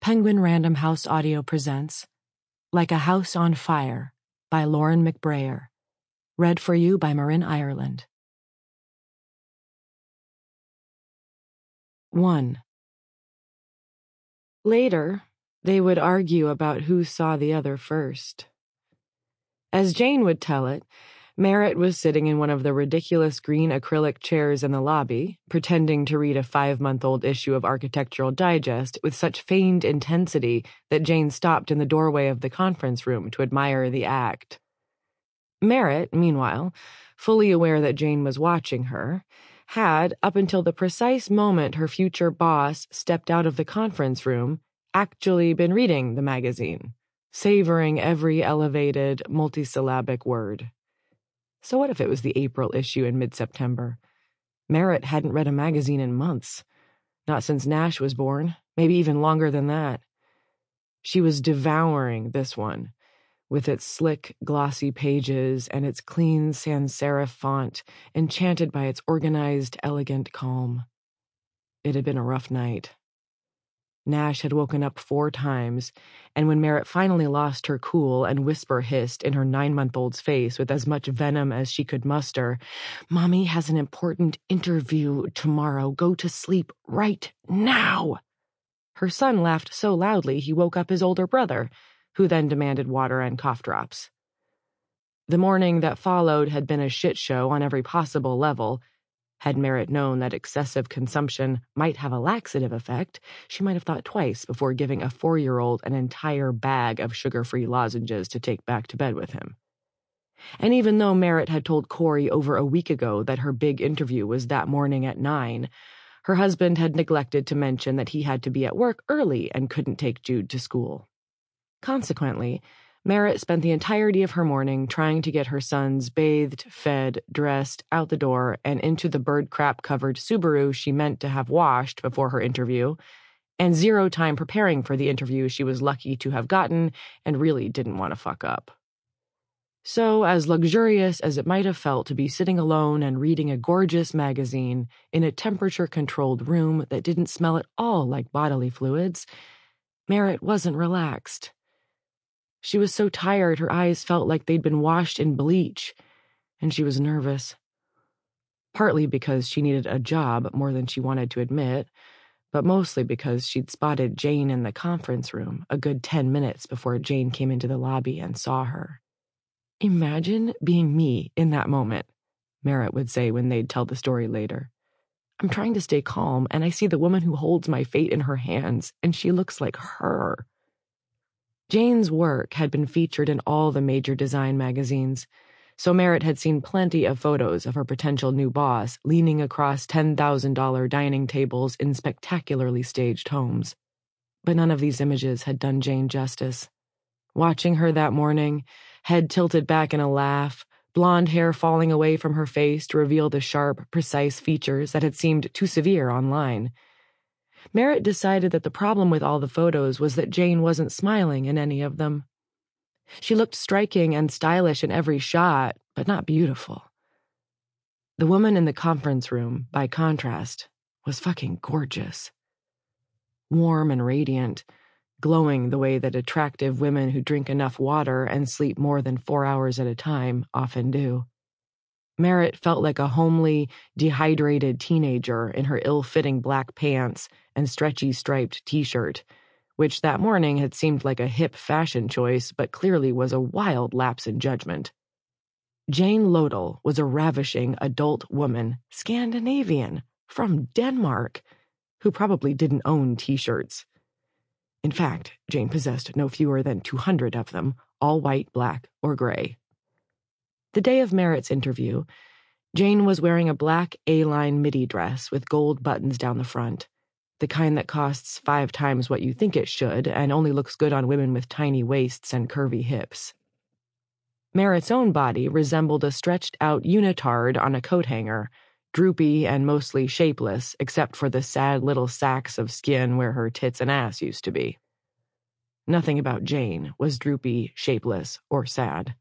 Penguin Random House Audio presents Like a House on Fire by Lauren McBrayer. Read for you by Marin Ireland. 1. Later, they would argue about who saw the other first. As Jane would tell it, Merritt was sitting in one of the ridiculous green acrylic chairs in the lobby, pretending to read a 5-month-old issue of Architectural Digest with such feigned intensity that Jane stopped in the doorway of the conference room to admire the act. Merritt, meanwhile, fully aware that Jane was watching her, had, up until the precise moment her future boss stepped out of the conference room, actually been reading the magazine, savoring every elevated, multisyllabic word. So what if it was the April issue in mid-September? Merritt hadn't read a magazine in months. Not since Nash was born, maybe even longer than that. She was devouring this one, with its slick, glossy pages and its clean sans serif font, enchanted by its organized, elegant calm. It had been a rough night. Nash had woken up 4 times, and when Merritt finally lost her cool and whisper-hissed in her 9-month-old's face with as much venom as she could muster, "Mommy has an important interview tomorrow. Go to sleep right now." Her son laughed so loudly he woke up his older brother, who then demanded water and cough drops. The morning that followed had been a shit show on every possible level. Had Merritt known that excessive consumption might have a laxative effect, she might have thought twice before giving a 4-year-old an entire bag of sugar-free lozenges to take back to bed with him. And even though Merritt had told Corey over a week ago that her big interview was that morning at 9, her husband had neglected to mention that he had to be at work early and couldn't take Jude to school. Consequently, Merritt spent the entirety of her morning trying to get her sons bathed, fed, dressed, out the door, and into the bird crap-covered Subaru she meant to have washed before her interview, and 0 time preparing for the interview she was lucky to have gotten and really didn't want to fuck up. So, as luxurious as it might have felt to be sitting alone and reading a gorgeous magazine in a temperature-controlled room that didn't smell at all like bodily fluids, Merritt wasn't relaxed. She was so tired her eyes felt like they'd been washed in bleach, and she was nervous. Partly because she needed a job more than she wanted to admit, but mostly because she'd spotted Jane in the conference room a good 10 minutes before Jane came into the lobby and saw her. "Imagine being me in that moment," Merritt would say when they'd tell the story later. "I'm trying to stay calm, and I see the woman who holds my fate in her hands, and she looks like her." Jane's work had been featured in all the major design magazines, so Merritt had seen plenty of photos of her potential new boss leaning across $10,000 dining tables in spectacularly staged homes. But none of these images had done Jane justice. Watching her that morning, head tilted back in a laugh, blonde hair falling away from her face to reveal the sharp, precise features that had seemed too severe online, Merritt decided that the problem with all the photos was that Jane wasn't smiling in any of them. She looked striking and stylish in every shot, but not beautiful. The woman in the conference room, by contrast, was fucking gorgeous. Warm and radiant, glowing the way that attractive women who drink enough water and sleep more than 4 hours at a time often do. Merritt felt like a homely, dehydrated teenager in her ill-fitting black pants and stretchy striped t-shirt, which that morning had seemed like a hip fashion choice but clearly was a wild lapse in judgment. Jane Lodell was a ravishing adult woman, Scandinavian, from Denmark, who probably didn't own t-shirts. In fact, Jane possessed no fewer than 200 of them, all white, black, or gray. The day of Merritt's interview, Jane was wearing a black A-line midi dress with gold buttons down the front, the kind that costs 5 times what you think it should and only looks good on women with tiny waists and curvy hips. Merritt's own body resembled a stretched-out unitard on a coat hanger, droopy and mostly shapeless except for the sad little sacks of skin where her tits and ass used to be. Nothing about Jane was droopy, shapeless, or sad.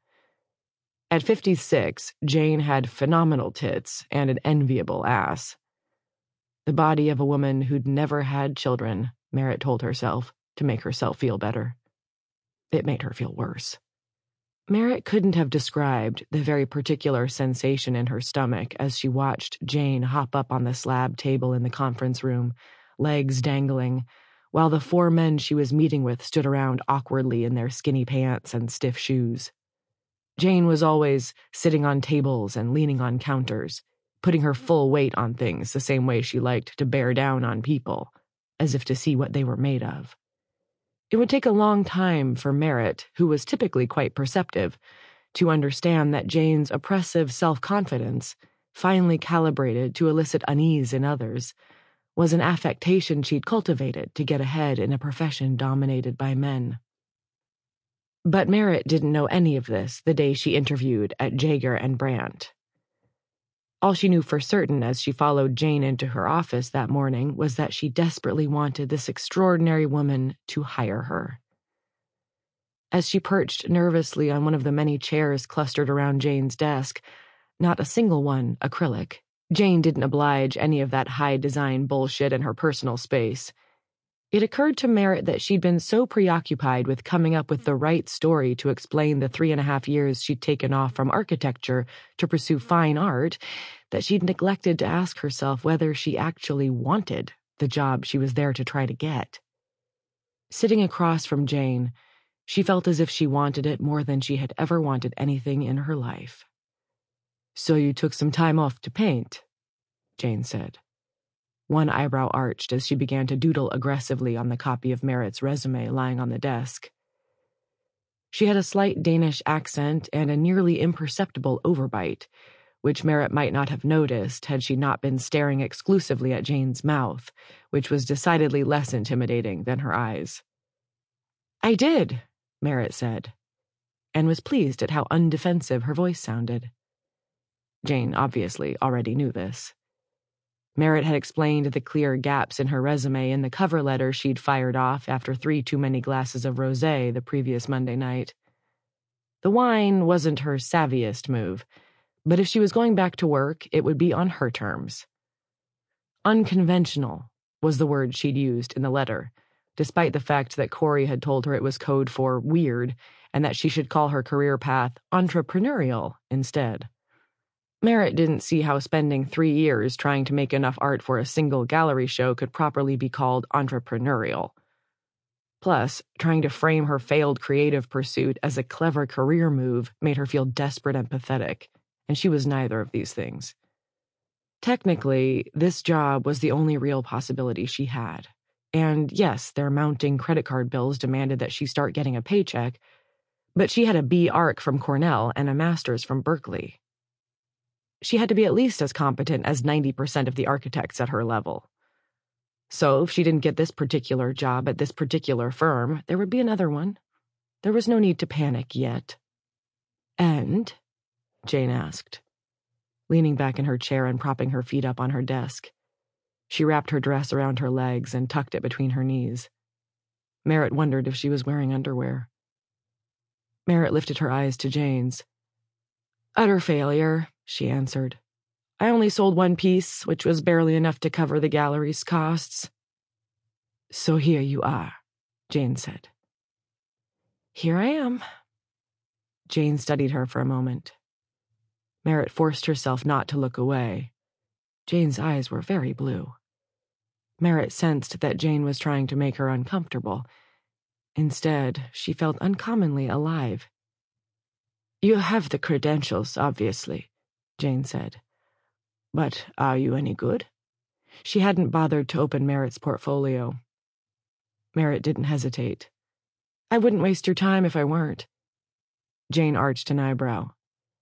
At 56, Jane had phenomenal tits and an enviable ass. The body of a woman who'd never had children, Merritt told herself, to make herself feel better. It made her feel worse. Merritt couldn't have described the very particular sensation in her stomach as she watched Jane hop up on the slab table in the conference room, legs dangling, while the 4 men she was meeting with stood around awkwardly in their skinny pants and stiff shoes. Jane was always sitting on tables and leaning on counters, putting her full weight on things the same way she liked to bear down on people, as if to see what they were made of. It would take a long time for Merritt, who was typically quite perceptive, to understand that Jane's oppressive self-confidence, finely calibrated to elicit unease in others, was an affectation she'd cultivated to get ahead in a profession dominated by men. But Merritt didn't know any of this the day she interviewed at Jaeger and Brandt. All she knew for certain as she followed Jane into her office that morning was that she desperately wanted this extraordinary woman to hire her. As she perched nervously on one of the many chairs clustered around Jane's desk, not a single one acrylic, Jane didn't oblige any of that high-design bullshit in her personal space. It occurred to Merritt that she'd been so preoccupied with coming up with the right story to explain the 3.5 years she'd taken off from architecture to pursue fine art that she'd neglected to ask herself whether she actually wanted the job she was there to try to get. Sitting across from Jane, she felt as if she wanted it more than she had ever wanted anything in her life. "So you took some time off to paint," Jane said. One eyebrow arched as she began to doodle aggressively on the copy of Merritt's resume lying on the desk. She had a slight Danish accent and a nearly imperceptible overbite, which Merritt might not have noticed had she not been staring exclusively at Jane's mouth, which was decidedly less intimidating than her eyes. "I did," Merritt said, and was pleased at how undefensive her voice sounded. Jane obviously already knew this. Merritt had explained the clear gaps in her resume in the cover letter she'd fired off after 3 too many glasses of rosé the previous Monday night. The wine wasn't her savviest move, but if she was going back to work, it would be on her terms. Unconventional was the word she'd used in the letter, despite the fact that Corey had told her it was code for weird and that she should call her career path entrepreneurial instead. Merritt didn't see how spending 3 years trying to make enough art for a single gallery show could properly be called entrepreneurial. Plus, trying to frame her failed creative pursuit as a clever career move made her feel desperate and pathetic, and she was neither of these things. Technically, this job was the only real possibility she had. And yes, their mounting credit card bills demanded that she start getting a paycheck, but she had a B. Arch from Cornell and a master's from Berkeley. She had to be at least as competent as 90% of the architects at her level. So if she didn't get this particular job at this particular firm, there would be another one. There was no need to panic yet. "And?" Jane asked, leaning back in her chair and propping her feet up on her desk. She wrapped her dress around her legs and tucked it between her knees. Merritt wondered if she was wearing underwear. Merritt lifted her eyes to Jane's. "Utter failure," she answered. "I only sold 1 piece, which was barely enough to cover the gallery's costs." "So here you are," Jane said. "Here I am." Jane studied her for a moment. Merritt forced herself not to look away. Jane's eyes were very blue. Merritt sensed that Jane was trying to make her uncomfortable. Instead, she felt uncommonly alive. "You have the credentials, obviously," Jane said. "But are you any good?" She hadn't bothered to open Merritt's portfolio. Merritt didn't hesitate. "I wouldn't waste your time if I weren't." Jane arched an eyebrow.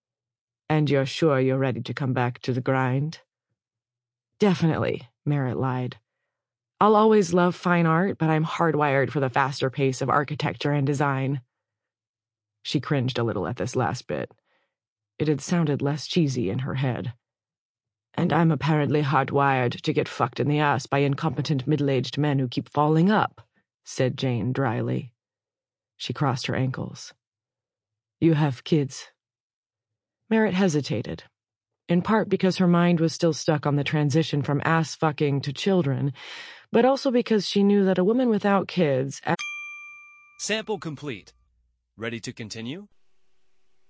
"And you're sure you're ready to come back to the grind?" "Definitely," Merritt lied. "I'll always love fine art, but I'm hardwired for the faster pace of architecture and design." She cringed a little at this last bit. It had sounded less cheesy in her head. "And I'm apparently hardwired to get fucked in the ass by incompetent middle-aged men who keep falling up," said Jane dryly. She crossed her ankles. "You have kids?" Merritt hesitated. in part because her mind was still stuck on the transition from ass-fucking to children, but also because she knew that a woman without kids... Sample complete. Ready to continue?